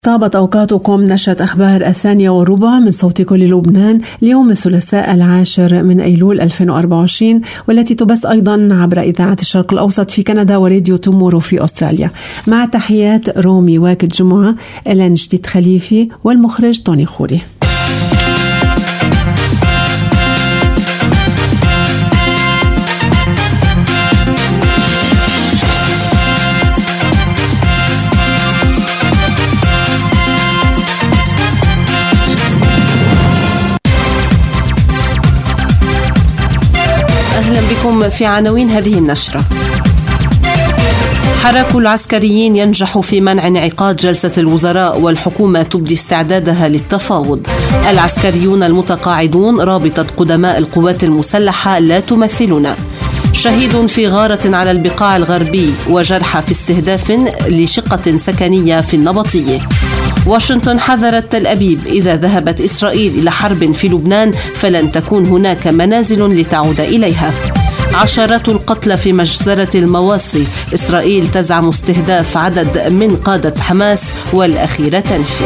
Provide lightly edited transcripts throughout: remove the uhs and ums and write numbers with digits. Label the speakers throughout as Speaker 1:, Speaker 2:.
Speaker 1: طابت أوقاتكم. نشرة أخبار 8:15 من صوت كل لبنان اليوم الثلاثاء 10 من أيلول 2024، والتي تبث أيضا عبر إذاعة الشرق الأوسط في كندا وراديو تومورو في أستراليا. مع تحيات رومي واكد جمعة، إلان جديد خليفي، والمخرج توني خوري.
Speaker 2: أهلا بكم في عناوين هذه النشرة. حراك العسكريين ينجح في منع انعقاد جلسة الوزراء والحكومة تبدي استعدادها للتفاوض. العسكريون المتقاعدون رابطة قدماء القوات المسلحة لا تمثلنا. شهيد في غارة على البقاع الغربي وجرحى في استهداف لشقة سكنية في النبطية. واشنطن حذرت تل أبيب إذا ذهبت إسرائيل إلى حرب في لبنان فلن تكون هناك منازل لتعود إليها. عشرات القتلى في مجزرة المواصي، إسرائيل تزعم استهداف عدد من قادة حماس والأخيرة تنفي.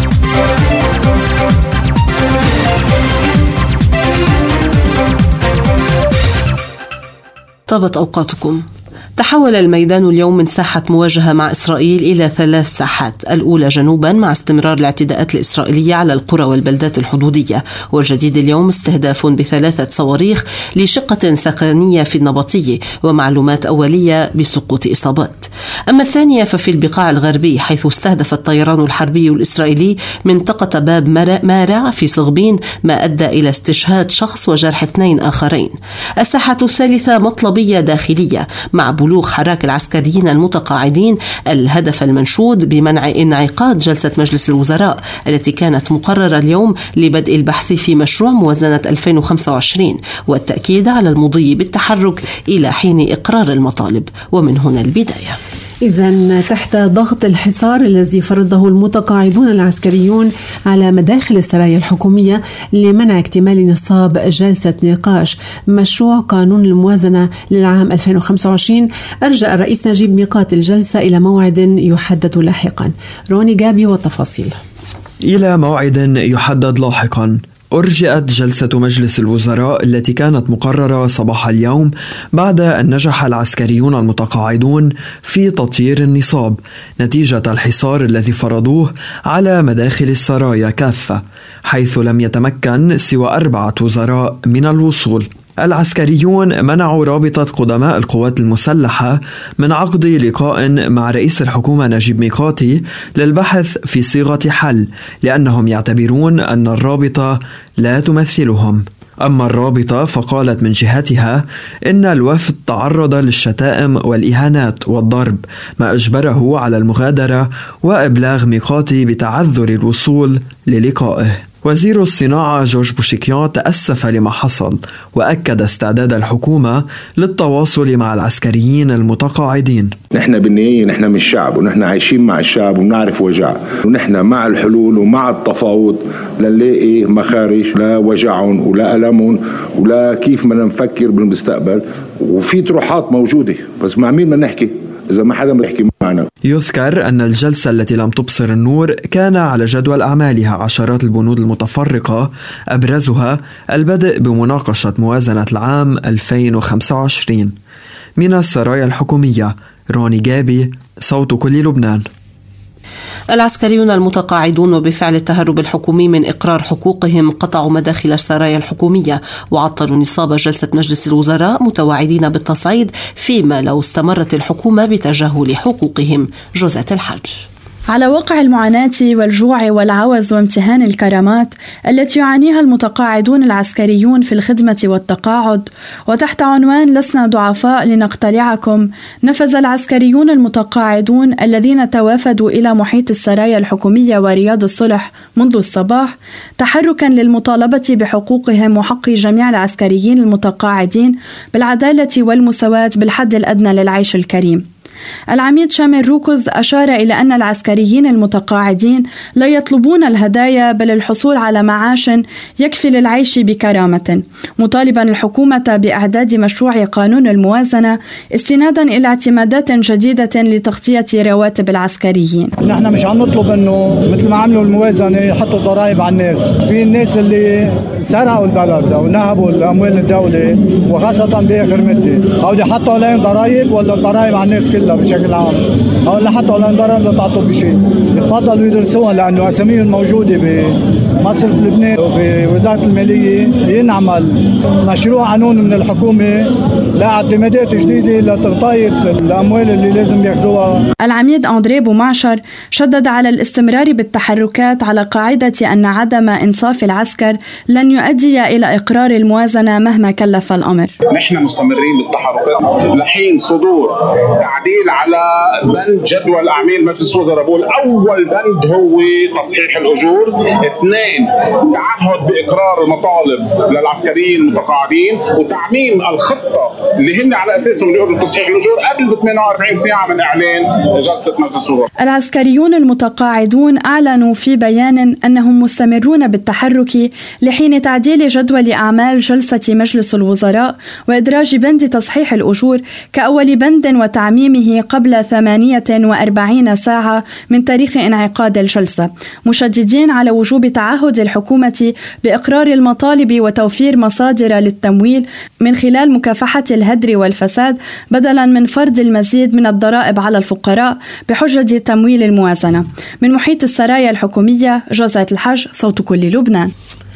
Speaker 2: طابت أوقاتكم. تحول الميدان اليوم من ساحة مواجهة مع إسرائيل إلى 3 ساحات، الأولى جنوبا مع استمرار الاعتداءات الإسرائيلية على القرى والبلدات الحدودية، والجديد اليوم استهداف ب3 صواريخ لشقة سكنية في النبطية ومعلومات أولية بسقوط إصابات. أما الثانية ففي البقاع الغربي، حيث استهدف الطيران الحربي الإسرائيلي منطقة باب مارع في صغبين، ما أدى إلى استشهاد شخص وجرح 2 آخرين. الساحة الثالثة مطلبية داخلية مع بلوغ حراك العسكريين المتقاعدين الهدف المنشود بمنع انعقاد جلسة مجلس الوزراء التي كانت مقررة اليوم لبدء البحث في مشروع موازنة 2025 والتأكيد على المضي بالتحرك إلى حين إقرار المطالب. ومن هنا البداية.
Speaker 1: إذن تحت ضغط الحصار الذي فرضه المتقاعدون العسكريون على مداخل السرايا الحكومية لمنع اكتمال نصاب جلسة نقاش مشروع قانون الموازنة للعام 2025، أرجأ الرئيس نجيب ميقات الجلسة إلى موعد يحدد لاحقا. روني جابي والتفاصيل.
Speaker 3: إلى موعد يحدد لاحقا أرجئت جلسة مجلس الوزراء التي كانت مقررة صباح اليوم بعد أن نجح العسكريون المتقاعدون في تطيير النصاب نتيجة الحصار الذي فرضوه على مداخل السرايا كافة، حيث لم يتمكن سوى 4 وزراء من الوصول. العسكريون منعوا رابطة قدماء القوات المسلحة من عقد لقاء مع رئيس الحكومة نجيب ميقاتي للبحث في صيغة حل، لأنهم يعتبرون أن الرابطة لا تمثلهم. أما الرابطة فقالت من جهتها إن الوفد تعرض للشتائم والإهانات والضرب، ما أجبره على المغادرة وإبلاغ ميقاتي بتعذر الوصول للقائه. وزير الصناعة جورج بوشيكيان تأسف لما حصل وأكد استعداد الحكومة للتواصل مع العسكريين المتقاعدين.
Speaker 4: نحن بالنهاية نحن من الشعب، ونحن عايشين مع الشعب ونعرف وجع، ونحن مع الحلول ومع التفاوض لنلاقي مخارج لا وجعهم ولا ألمهم ولا كيف ما نفكر بالمستقبل. وفي طروحات موجودة، بس مع مين ما نحكي إذا ما حدا بيحكي معنا.
Speaker 3: يذكر أن الجلسة التي لم تبصر النور كان على جدول أعمالها عشرات البنود المتفرقة، أبرزها البدء بمناقشة موازنة العام 2025. من السرايا الحكومية، روني جابي، صوت كل لبنان.
Speaker 2: العسكريون المتقاعدون وبفعل التهرب الحكومي من إقرار حقوقهم قطعوا مداخل السرايا الحكومية وعطلوا نصاب جلسة مجلس الوزراء متوعدين بالتصعيد، فيما لو استمرت الحكومة بتجاهل حقوقهم. جوزة الحج.
Speaker 5: على واقع المعاناة والجوع والعوز وامتهان الكرامات التي يعانيها المتقاعدون العسكريون في الخدمة والتقاعد، وتحت عنوان لسنا ضعفاء لنقتلعكم، نفذ العسكريون المتقاعدون الذين توافدوا إلى محيط السرايا الحكومية ورياض الصلح منذ الصباح تحركا للمطالبة بحقوقهم وحق جميع العسكريين المتقاعدين بالعدالة والمساواة بالحد الأدنى للعيش الكريم. العميد شامل روكوز أشار إلى أن العسكريين المتقاعدين لا يطلبون الهدايا بل الحصول على معاش يكفي للعيش بكرامة، مطالبا الحكومة بإعداد مشروع قانون الموازنة استنادا إلى اعتمادات جديدة لتغطية رواتب العسكريين.
Speaker 6: نحن مش عم نطلب أنه مثل ما عملوا الموازنة يحطوا ضرائب على الناس. في الناس اللي سرقوا البلد أو نهبوا الأموال الدولة وخاصة بآخر مدة، هودي حطوا عليهم ضرائب ولا الضرائب على الناس كلها بشكل عام؟ أو اللي حطوا عليهم ضرائب لا تعطوا بشيء. يتفضلوا يدرسوها لأنه أساميهم موجودة بمصرف لبنان وبوزارة المالية. ينعمل مشروع قانون من الحكومة لاعتمادات جديدة لتغطية الأموال اللي لازم ياخدوها.
Speaker 5: العميد أندري بومعشر شدد على الاستمرار بالتحركات على قاعدة أن عدم إنصاف العسكر لن يؤدي إلى إقرار الموازنة مهما كلف الأمر.
Speaker 7: نحن مستمرين بالتحركات لحين صدور تعديل على بند جدول أعمال مجلس الوزراء. بقول أول بند هو تصحيح الأجور، 2 تعهد بإقرار المطالب للعسكريين المتقاعدين وتعميم الخطة اللي هن على أساسهم بيقولوا تصحيح الأجور قبل 48 ساعة من إعلان جلسة مجلس الوزراء.
Speaker 5: العسكريون المتقاعدون أعلنوا في بيان أنهم مستمرون بالتحرك لحين تعديل جدول أعمال جلسة مجلس الوزراء وإدراج بند تصحيح الأجور كأول بند وتعميمه قبل 48 ساعة من تاريخ انعقاد الجلسة، مشددين على وجوب تعهد الحكومة بإقرار المطالب وتوفير مصادر للتمويل من خلال مكافحة الهدر والفساد بدلا من فرض المزيد من الضرائب على الفقراء بحجة تمويل الموازنة. من محيط السرايا الحكومية، جوزات الحج، صوت كل لبنان.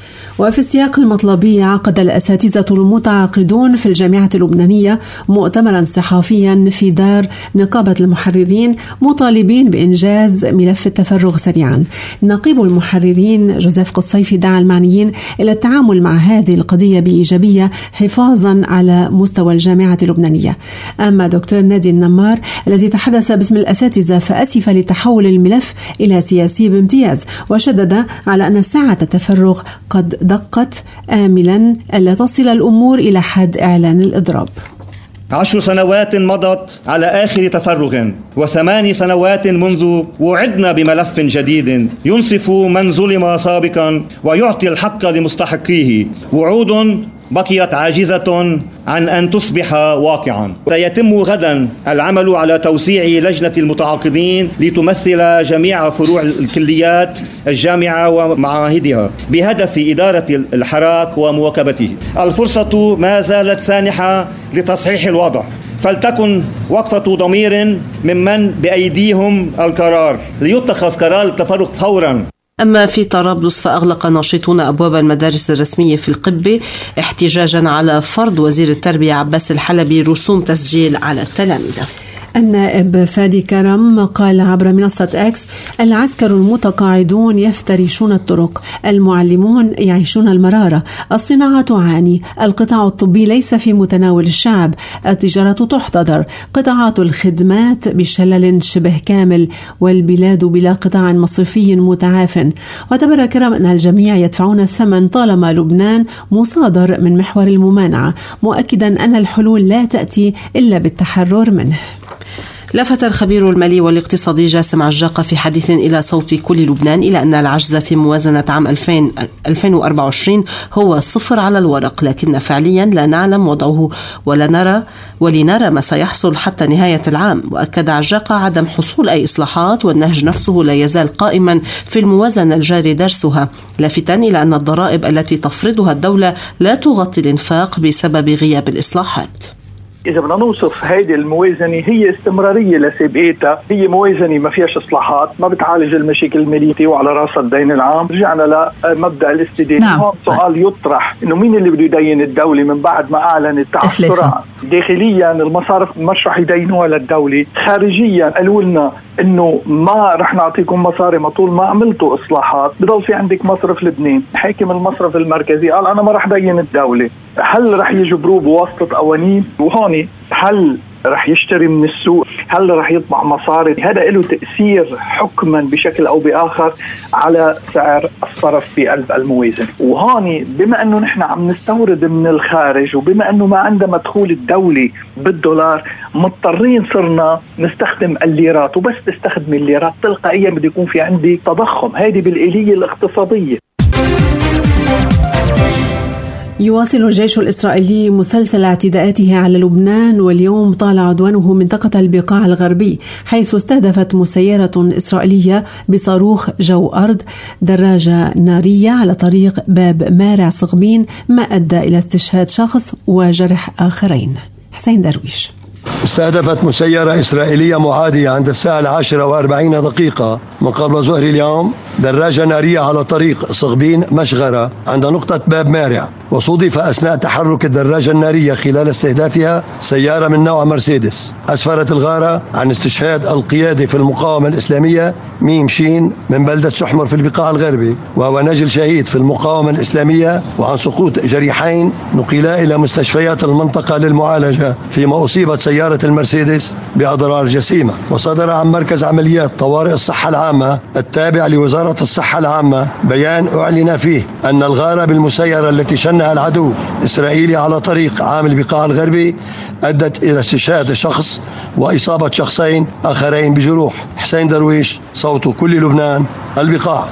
Speaker 1: وفي السياق المطلبي عقد الأساتذة المتعاقدون في الجامعة اللبنانية مؤتمرا صحفيا في دار نقابة المحررين مطالبين بإنجاز ملف التفرغ سريعا. نقيب المحررين جوزيف قصيفي دعا المعنيين إلى التعامل مع هذه القضية بإيجابية حفاظا على مستوى الجامعة اللبنانية. أما دكتور نادي النمار الذي تحدث باسم الأساتذة فأسف لتحول الملف إلى سياسي بامتياز، وشدد على أن ساعة التفرغ قد دقت آملا ألا تصل الأمور إلى حد إعلان الإضراب.
Speaker 8: 10 سنوات مضت على آخر تفرغ، و8 سنوات منذ وعدنا بملف جديد ينصف من ظلم سابقا ويعطي الحق لمستحقيه، وعود بقيت عاجزة عن أن تصبح واقعا. سيتم غدا العمل على توسيع لجنة المتعاقدين لتمثل جميع فروع الكليات الجامعة ومعاهدها بهدف إدارة الحراك ومواكبته. الفرصة ما زالت سانحة لتصحيح الوضع، فلتكن وقفة ضمير ممن بأيديهم القرار ليتخذ قرار التفرغ فورا.
Speaker 2: أما في طرابلس فأغلق ناشطون أبواب المدارس الرسمية في القبة احتجاجا على فرض وزير التربية عباس الحلبي رسوم تسجيل على التلاميذ.
Speaker 1: النائب فادي كرم قال عبر منصة إكس: العسكر المتقاعدون يفترشون الطرق، المعلمون يعيشون المرارة، الصناعة تعاني، القطاع الطبي ليس في متناول الشعب، التجارة تحتضر، قطاعات الخدمات بشلل شبه كامل، والبلاد بلا قطاع مصرفي متعاف. واعتبر كرم أن الجميع يدفعون الثمن طالما لبنان مصادر من محور الممانعة، مؤكدا أن الحلول لا تأتي إلا بالتحرر منه.
Speaker 2: لفت الخبير المالي والاقتصادي جاسم عجاقة في حديث إلى صوت كل لبنان إلى أن العجز في موازنة عام 2024 هو 0 على الورق، لكن فعليا لا نعلم وضعه ولنرى ما سيحصل حتى نهاية العام. وأكد عجاقة عدم حصول أي إصلاحات والنهج نفسه لا يزال قائما في الموازنة الجاري درسها، لافتا إلى أن الضرائب التي تفرضها الدولة لا تغطي الإنفاق بسبب غياب الإصلاحات.
Speaker 9: إذا بدنا نوصف هيدي الموازنة هي استمرارية لسابقتها، هي موازنة ما فيهاش إصلاحات، ما بتعالج المشاكل المالية وعلى رأس الدين العام. رجعنا لمبدأ الاستدانة. نعم. هون سؤال يطرح إنه مين اللي بده يدين الدولة من بعد ما أعلنت تعثرها؟ داخليا المصارف مش رح يدينوها للدولة، خارجيا قالوا لنا إنه ما رح نعطيكم مصاري ما طول ما عملتوا إصلاحات. بضل في عندك مصرف لبنان، حاكم المصرف المركزي قال أنا ما رح دين الدولة. هل رح يجبروه بواسطة قوانين؟ وهون هل رح يشتري من السوق، هل رح يطبع مصاري؟ هذا له تأثير حكما بشكل أو بآخر على سعر الصرف في قلب الموازنة. وهون بما أنه نحن عم نستورد من الخارج وبما أنه ما عندنا مدخول الدولي بالدولار، مضطرين صرنا نستخدم الليرات، وبس تستخدم الليرات تلقائيا بده يكون في عندي تضخم. هذه بالآلية الاقتصادية.
Speaker 1: يواصل الجيش الإسرائيلي مسلسل اعتداءاته على لبنان، واليوم طال عدوانه منطقة البقاع الغربي، حيث استهدفت مسيرة إسرائيلية بصاروخ جو أرض دراجة نارية على طريق باب مارع صغبين، ما أدى إلى استشهاد شخص وجرح آخرين. حسين درويش.
Speaker 10: استهدفت مسيرة إسرائيلية معادية عند الساعة 10:40 من قبل ظهر اليوم دراجة نارية على طريق صغبين مشغرة عند نقطة باب مارع، وصودف أثناء تحرك الدراجة النارية خلال استهدافها سيارة من نوع مرسيدس. أسفرت الغارة عن استشهاد القيادي في المقاومة الإسلامية ميم شين من بلدة سحمر في البقاع الغربي، وهو نجل شهيد في المقاومة الإسلامية، وعن سقوط جريحين نقلا إلى مستشفيات المنطقة للمعالجة، فيما أصيبت سيارة المرسيدس بأضرار جسيمة. وصدر عن مركز عمليات طوارئ الصحة العامة التابع لوزارة الصحة العامة بيان أعلن فيه أن الغارة بالمسيرة التي شنها العدو الإسرائيلي على طريق عام البقاع الغربي أدت إلى استشهاد شخص وإصابة شخصين آخرين بجروح. حسين درويش، صوت كل لبنان، البقاع.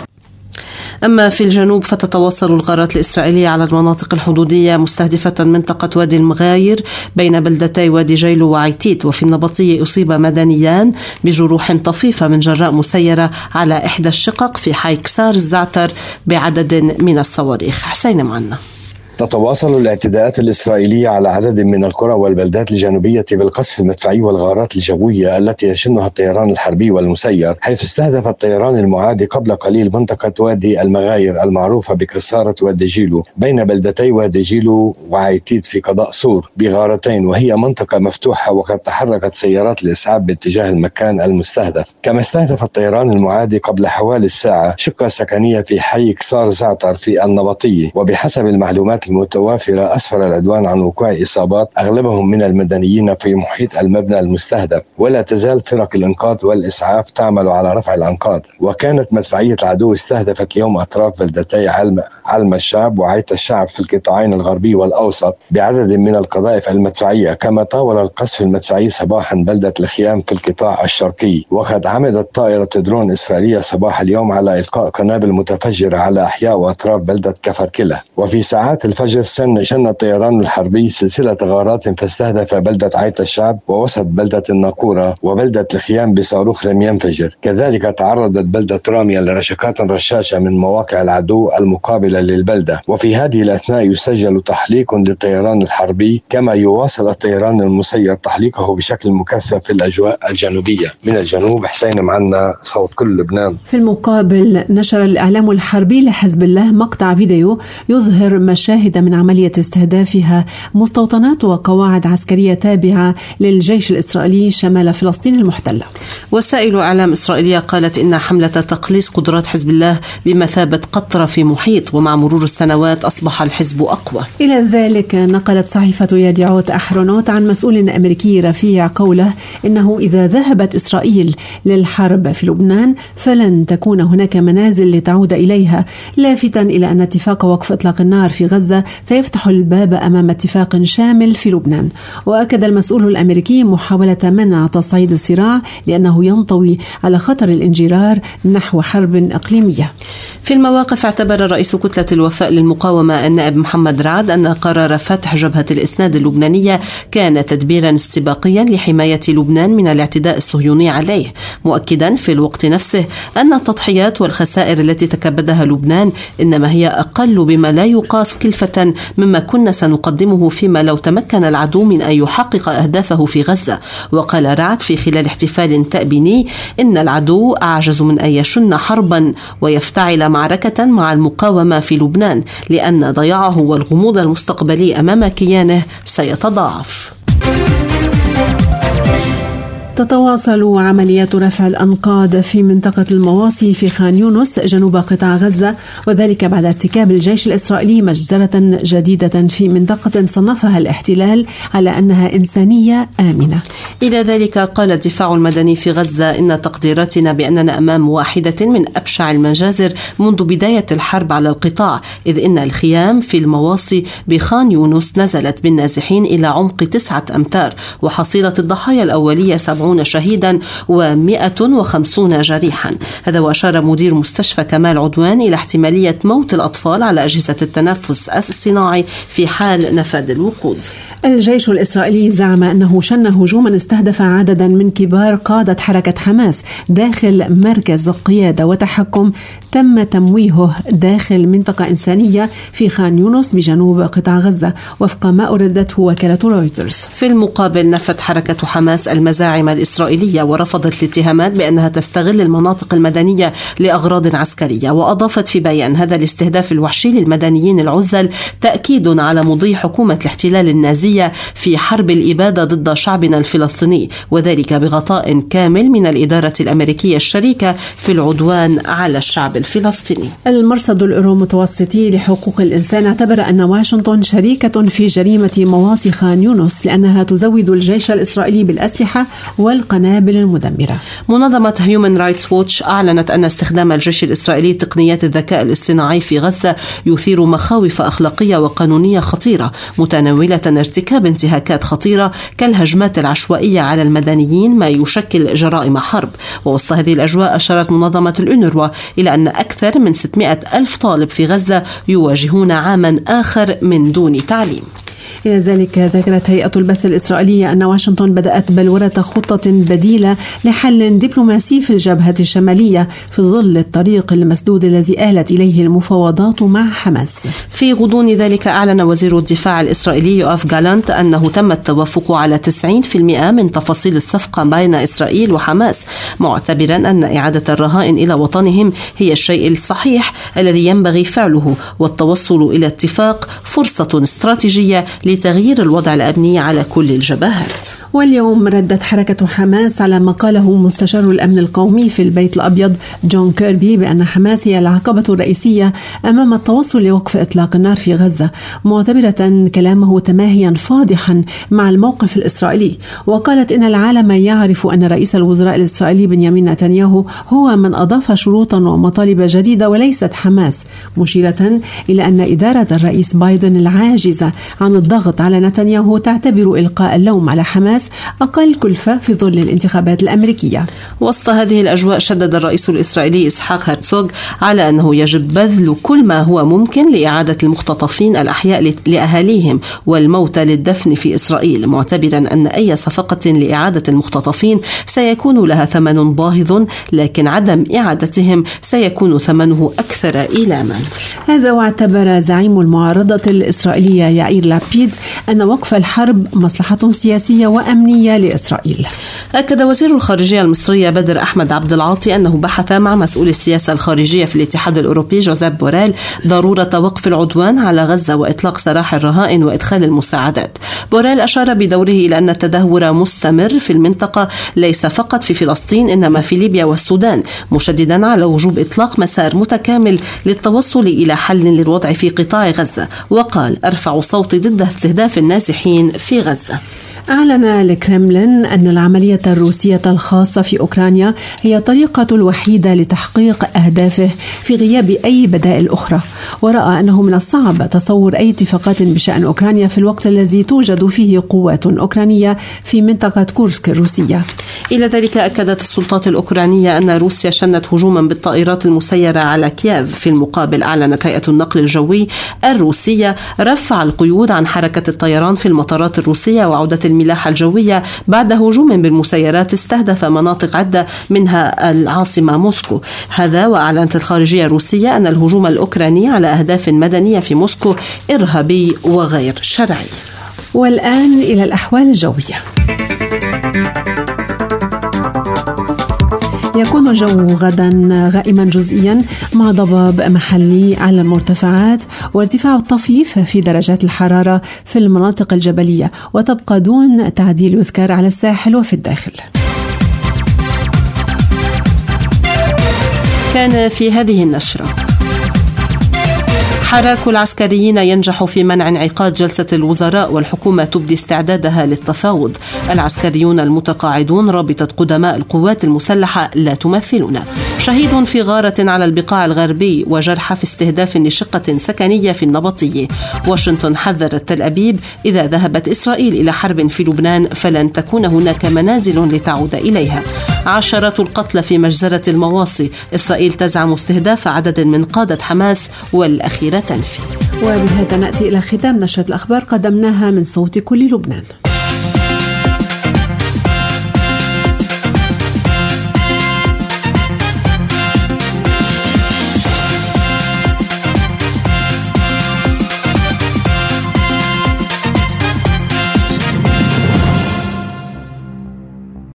Speaker 2: أما في الجنوب فتتواصل الغارات الإسرائيلية على المناطق الحدودية مستهدفة منطقة وادي المغاير بين بلدتي وادي جيلو وعيتيت. وفي النبطية أصيب مدنيان بجروح طفيفة من جراء مسيرة على إحدى الشقق في حي كسار الزعتر بعدد من الصواريخ. حسين معنا.
Speaker 11: تتواصل الاعتداءات الإسرائيلية على عدد من القرى والبلدات الجنوبية بالقصف المدفعي والغارات الجوية التي يشنها الطيران الحربي والمسير، حيث استهدف الطيران المعادي قبل قليل منطقة وادي المغاير المعروفة بكسارة وادي جيلو بين بلدتي وادي جيلو وعيتيت في قضاء سور بغارتين، وهي منطقة مفتوحة، وقد تحركت سيارات الإسعاف باتجاه المكان المستهدف. كما استهدف الطيران المعادي قبل حوالي الساعة شقة سكنية في حي كسار زعتر في النبطية. وبحسب المعلومات المتوافرة أسفر العدوان عن وقوع إصابات أغلبهم من المدنيين في محيط المبنى المستهدف، ولا تزال فرق الإنقاذ والإسعاف تعمل على رفع الأنقاض. وكانت مدفعية العدو استهدفت اليوم أطراف بلدتي علم الشعب وعيت الشعب في القطاعين الغربي والأوسط بعدد من القذائف المدفعية. كما طاول القصف المدفعي صباحا بلدة الخيام في القطاع الشرقي. وقد عمدت طائرة درون إسرائيلية صباح اليوم على إلقاء قنابل متفجرة على أحياء وأطراف بلدة كفركلة. وفي ساعات الفجر شن الطيران الحربي سلسلة غارات فاستهدف بلدة عيت الشعب ووسط بلدة الناقورة وبلدة الخيام بصاروخ لم ينفجر. كذلك تعرضت بلدة رامية لرشقات رشاشة من مواقع العدو المقابلة للبلدة. وفي هذه الأثناء يسجل تحليق للطيران الحربي، كما يواصل الطيران المسير تحليقه بشكل مكثف في الأجواء الجنوبية. من الجنوب حسين معنا، صوت كل لبنان.
Speaker 1: في المقابل نشر الإعلام الحربي لحزب الله مقطع فيديو يظهر مشاهد من عملية استهدافها مستوطنات وقواعد عسكرية تابعة للجيش الإسرائيلي شمال فلسطين المحتلة.
Speaker 2: وسائل إعلام إسرائيلية قالت إن حملة تقليص قدرات حزب الله بمثابة قطرة في محيط، ومع مرور السنوات أصبح الحزب أقوى.
Speaker 1: إلى ذلك نقلت صحيفة يديعوت أحرونوت عن مسؤول أمريكي رفيع قوله إنه إذا ذهبت إسرائيل للحرب في لبنان فلن تكون هناك منازل لتعود إليها، لافتاً إلى أن اتفاق وقف إطلاق النار في غزة سيفتح الباب أمام اتفاق شامل في لبنان. وأكد المسؤول الأمريكي محاولة منع تصعيد الصراع لأنه ينطوي على خطر الانجرار نحو حرب إقليمية.
Speaker 2: في المواقف اعتبر رئيس كتلة الوفاء للمقاومة النائب محمد رعد أن قرار فتح جبهة الإسناد اللبنانية كان تدبيرا استباقيا لحماية لبنان من الاعتداء الصهيوني عليه، مؤكدا في الوقت نفسه أن التضحيات والخسائر التي تكبدها لبنان إنما هي أقل بما لا يقاس كلفة مما كنا سنقدمه فيما لو تمكن العدو من أن يحقق أهدافه في غزة. وقال رعد في خلال احتفال تأبيني إن العدو أعجز من أن يشن حربا ويفتعل معركة مع المقاومة في لبنان، لأن ضياعه والغموض المستقبلي أمام كيانه سيتضاعف.
Speaker 1: تتواصل عمليات رفع الأنقاض في منطقة المواصي في خان يونس جنوب قطاع غزة، وذلك بعد ارتكاب الجيش الإسرائيلي مجزرة جديدة في منطقة صنفها الاحتلال على أنها إنسانية آمنة.
Speaker 2: إلى ذلك قال الدفاع المدني في غزة: إن تقديراتنا بأننا أمام واحدة من أبشع المجازر منذ بداية الحرب على القطاع، إذ إن الخيام في المواصي بخان يونس نزلت بالنازحين إلى عمق 9 أمتار، وحصيلة الضحايا الأولية 70 شهيدا و150 جريحا. هذا وأشار مدير مستشفى كمال عدوان إلى احتمالية موت الأطفال على أجهزة التنفس الصناعي في حال نفاذ الوقود.
Speaker 1: الجيش الإسرائيلي زعم أنه شن هجوما استهدف عددا من كبار قادة حركة حماس داخل مركز قيادة وتحكم تم تمويهه داخل منطقة إنسانية في خان يونس بجنوب قطاع غزة، وفق ما أردته وكالة رويترز.
Speaker 2: في المقابل نفت حركة حماس المزاعم الإسرائيلية ورفضت الاتهامات بأنها تستغل المناطق المدنية لأغراض عسكرية، وأضافت في بيان: هذا الاستهداف الوحشي للمدنيين العزل تأكيد على مضي حكومة الاحتلال النازية في حرب الإبادة ضد شعبنا الفلسطيني، وذلك بغطاء كامل من الإدارة الأمريكية الشريكة في العدوان على الشعب الفلسطيني.
Speaker 1: المرصد الأورو-متوسطي لحقوق الإنسان اعتبر أن واشنطن شريكة في جريمة مواصي خان يونس لأنها تزود الجيش الإسرائيلي بالأسلحة والقنابل المدمرة.
Speaker 2: منظمة هيومن رايتس ووتش أعلنت أن استخدام الجيش الإسرائيلي تقنيات الذكاء الاصطناعي في غزة يثير مخاوف أخلاقية وقانونية خطيرة، متناولة ارتكاب انتهاكات خطيرة كالهجمات العشوائية على المدنيين، ما يشكل جرائم حرب. ووسط هذه الأجواء أشارت منظمة الأونروا إلى أن أكثر من 600 ألف طالب في غزة يواجهون عاما آخر من دون تعليم.
Speaker 1: إلى ذلك ذكرت هيئة البث الإسرائيلية أن واشنطن بدأت بلورة خطة بديلة لحل دبلوماسي في الجبهة الشمالية في ظل الطريق المسدود الذي آلت إليه المفاوضات مع حماس.
Speaker 2: في غضون ذلك أعلن وزير الدفاع الإسرائيلي يوآف جالانت أنه تم التوافق على 90% من تفاصيل الصفقة بين إسرائيل وحماس، معتبرا أن إعادة الرهائن إلى وطنهم هي الشيء الصحيح الذي ينبغي فعله، والتوصل إلى اتفاق فرصة استراتيجية لتغيير الوضع الأمني على كل الجبهات.
Speaker 1: واليوم ردت حركة حماس على ما قاله مستشار الأمن القومي في البيت الأبيض جون كيربي بأن حماس هي العقبة الرئيسية أمام التوصل لوقف إطلاق النار في غزة، معتبرة كلامه تماهيا فاضحا مع الموقف الإسرائيلي. وقالت إن العالم يعرف أن رئيس الوزراء الإسرائيلي بنيامين نتنياهو هو من أضاف شروطا ومطالب جديدة وليست حماس، مشيرة إلى أن إدارة الرئيس بايدن العاجزة عن الضغط على نتنياهو تعتبر إلقاء اللوم على حماس أقل كلفة في ظل الانتخابات الأمريكية.
Speaker 2: وسط هذه الأجواء شدد الرئيس الإسرائيلي إسحاق هرتزوغ على أنه يجب بذل كل ما هو ممكن لإعادة المختطفين الأحياء لأهاليهم والموتى للدفن في إسرائيل، معتبرا أن أي صفقة لإعادة المختطفين سيكون لها ثمن باهظ، لكن عدم إعادتهم سيكون ثمنه أكثر إيلاما.
Speaker 1: هذا واعتبر زعيم المعارضة الإسرائيلية يائير لابيد أن وقف الحرب مصلحة سياسية وأمنية لإسرائيل.
Speaker 2: أكد وزير الخارجية المصرية بدر أحمد عبد العاطي أنه بحث مع مسؤول السياسة الخارجية في الاتحاد الأوروبي جوزيف بوريل ضرورة وقف العدوان على غزة وإطلاق سراح الرهائن وإدخال المساعدات. بوريل أشار بدوره إلى أن التدهور مستمر في المنطقة ليس فقط في فلسطين إنما في ليبيا والسودان، مشددا على وجوب إطلاق مسار متكامل للتوصل إلى حل للوضع في قطاع غزة، وقال: أرفع صوتي ضد استهداف النازحين في غزة.
Speaker 1: أعلن الكرملين أن العملية الروسية الخاصة في أوكرانيا هي الطريقة الوحيدة لتحقيق أهدافه في غياب أي بدائل أخرى، ورأى أنه من الصعب تصور أي اتفاقات بشأن أوكرانيا في الوقت الذي توجد فيه قوات أوكرانية في منطقة كورسك الروسية.
Speaker 2: إلى ذلك أكدت السلطات الأوكرانية أن روسيا شنت هجوما بالطائرات المسيرة على كييف. في المقابل أعلنت هيئة النقل الجوي الروسية رفع القيود عن حركة الطيران في المطارات الروسية وعودة الملاحة الجوية بعد هجوم بالمسيرات استهدف مناطق عدة منها العاصمة موسكو. هذا وأعلنت الخارجية الروسية أن الهجوم الأوكراني على أهداف مدنية في موسكو إرهابي وغير شرعي.
Speaker 1: والآن إلى الأحوال الجوية. يكون الجو غدا غائما جزئيا مع ضباب محلي على المرتفعات وارتفاع طفيف في درجات الحرارة في المناطق الجبلية، وتبقى دون تعديل يذكر على الساحل وفي الداخل.
Speaker 2: كان في هذه النشرة. حراك العسكريين ينجح في منع انعقاد جلسة الوزراء والحكومة تبدي استعدادها للتفاوض. العسكريون المتقاعدون رابطة قدماء القوات المسلحة لا تمثلنا. شهيد في غارة على البقاع الغربي وجرح في استهداف لشقة سكنية في النبطية. واشنطن حذرت تل أبيب إذا ذهبت إسرائيل إلى حرب في لبنان فلن تكون هناك منازل لتعود إليها. عشرات القتلى في مجزرة المواصي. إسرائيل تزعم استهداف عدد من قادة حماس والأخيرة تنفي.
Speaker 1: وبهذا نأتي إلى ختام نشرة الأخبار قدمناها من صوت كل لبنان.